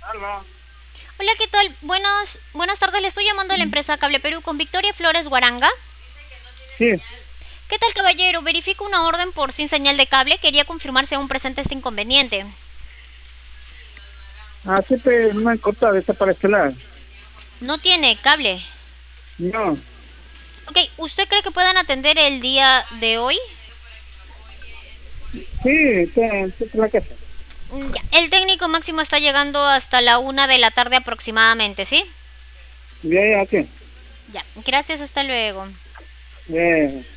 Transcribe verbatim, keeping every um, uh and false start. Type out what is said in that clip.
Aló. Hola, ¿qué tal? Buenas, buenas tardes, le estoy llamando a la empresa Cable Perú con Victoria Flores Guaranga. Sí, ¿Qué tal, caballero? Verifico una orden por sin señal de cable. Quería confirmar si aún presente este inconveniente. así pues no me corta de esta para este lado. No tiene cable. No, Ok, ¿usted cree que puedan atender el día de hoy? sí, está está en la casa. Mm, Ya, el técnico máximo está llegando hasta la una de la tarde aproximadamente, ¿sí? ¿De ahí a qué? Ya, gracias, hasta luego. Eh,